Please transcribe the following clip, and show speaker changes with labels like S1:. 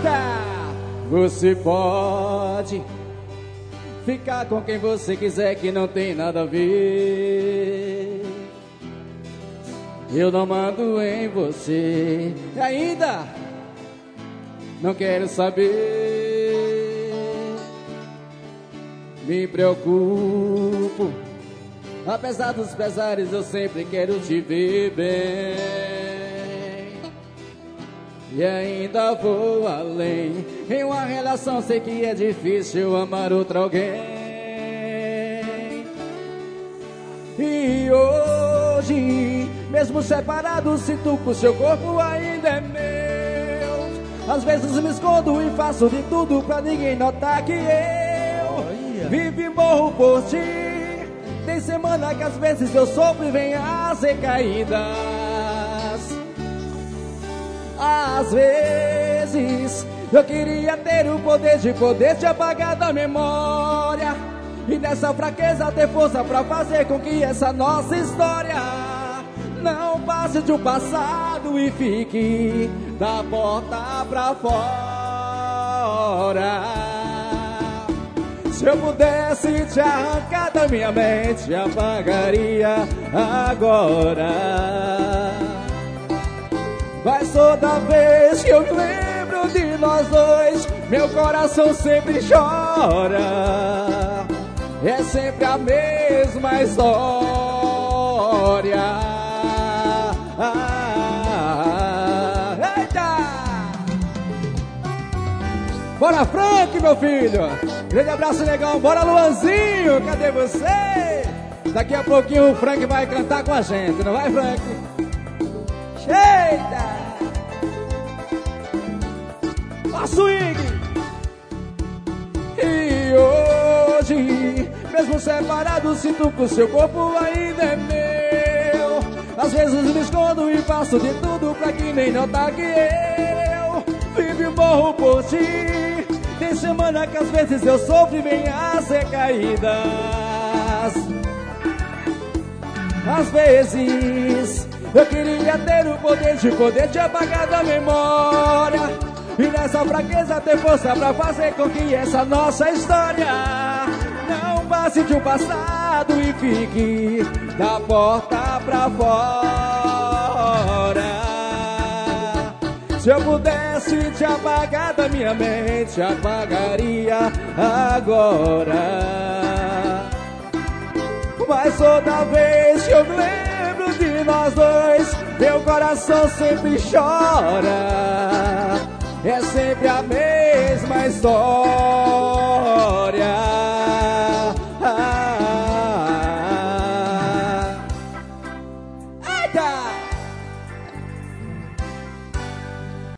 S1: Você pode ficar com quem você quiser, que não tem nada a ver. Eu não mando em você. E ainda não quero saber. Me preocupo, apesar dos pesares, eu sempre quero te ver bem. E ainda vou além. Em uma relação sei que é difícil amar outro alguém. E hoje, mesmo separado, sinto que o seu corpo ainda é meu. Às vezes me escondo e faço de tudo pra ninguém notar que eu vivo e morro por ti. Tem semana que às vezes eu sofro e vem as recaídas. Às vezes eu queria ter o poder te apagar da memória, e nessa fraqueza ter força pra fazer com que essa nossa história não passe de um passado e fique da porta pra fora. Se eu pudesse te arrancar da minha mente, apagaria agora. Mas toda vez que eu me lembro de nós dois, meu coração sempre chora. É sempre a mesma história. Eita! Bora, Frank, meu filho! Grande abraço, negão. Bora, Luanzinho! Cadê você? Daqui a pouquinho o Frank vai cantar com a gente, não vai, Frank? Eita! A swing! E hoje, mesmo separado, sinto que o seu corpo ainda é meu. Às vezes me escondo e faço de tudo pra que nem notar que eu vivo e morro por ti. Tem semana que às vezes eu sofro e vem as recaídas. Às vezes eu queria ter o poder te apagar da memória, e nessa fraqueza ter força pra fazer com que essa nossa história não passe de um passado e fique da porta pra fora. Se eu pudesse te apagar da minha mente, apagaria agora. Mas toda vez que eu me lembro de nós dois, meu coração sempre chora. É sempre a mesma história. Eita!